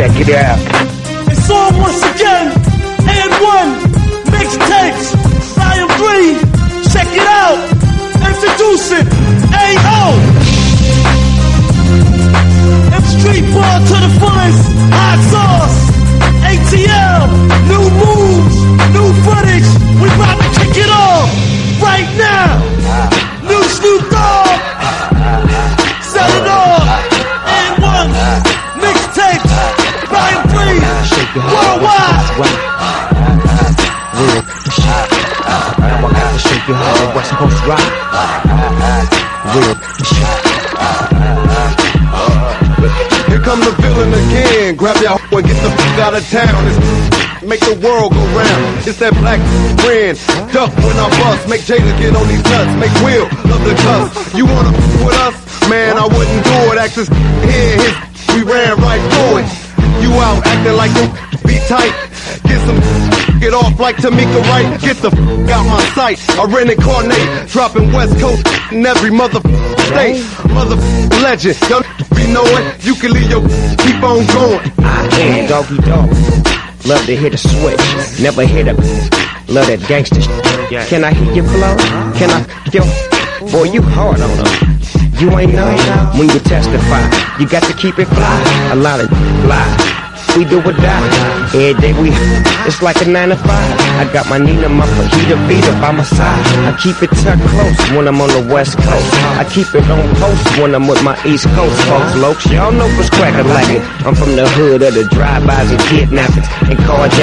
Check it out. It's on once again. And one mixtapes, volume 3. Check it out. Introducing A.O. M Street Ball to the fullest. Hot sauce. ATL. New moves. New footage. We about to kick it off right now. New Snoop Dogg. Set it off. And one mixtapes, volume 3. Worldwide. Real shit. Now I gotta show you how the West Coast rock. Real shit. Here come the villain again. Grab your hoe and get the fuck out of town. Make the world go round. It's that black friend. Duck when I bust. Make Jada get on these nuts. Make Will love the cuss. You wanna with us? Man, I wouldn't do it. Access here, we ran right through it. You out acting like you be tight. Get some get off like Tamika Wright. Get the fuck out my sight. I reincarnate, dropping West Coast in every state. Legend, y'all be knowing. You can leave your keep on going. I am Doggy Dog. Love to hit a switch, never hit a. Love that gangster shit. Can I hit your flow? Can I yo? Boy, you hard on them. You ain't know when you testify. You got to keep it fly. A lot of fly. We do or die. Every day it's like a 9 to 5. I got my Nina, my fajita beater by my side. I keep it tucked close when I'm on the West Coast. I keep it on post when I'm with my East Coast folks. Lokes, y'all know what's crackin' like it. I'm from the hood of the drive-bys and kidnappings and carjackings.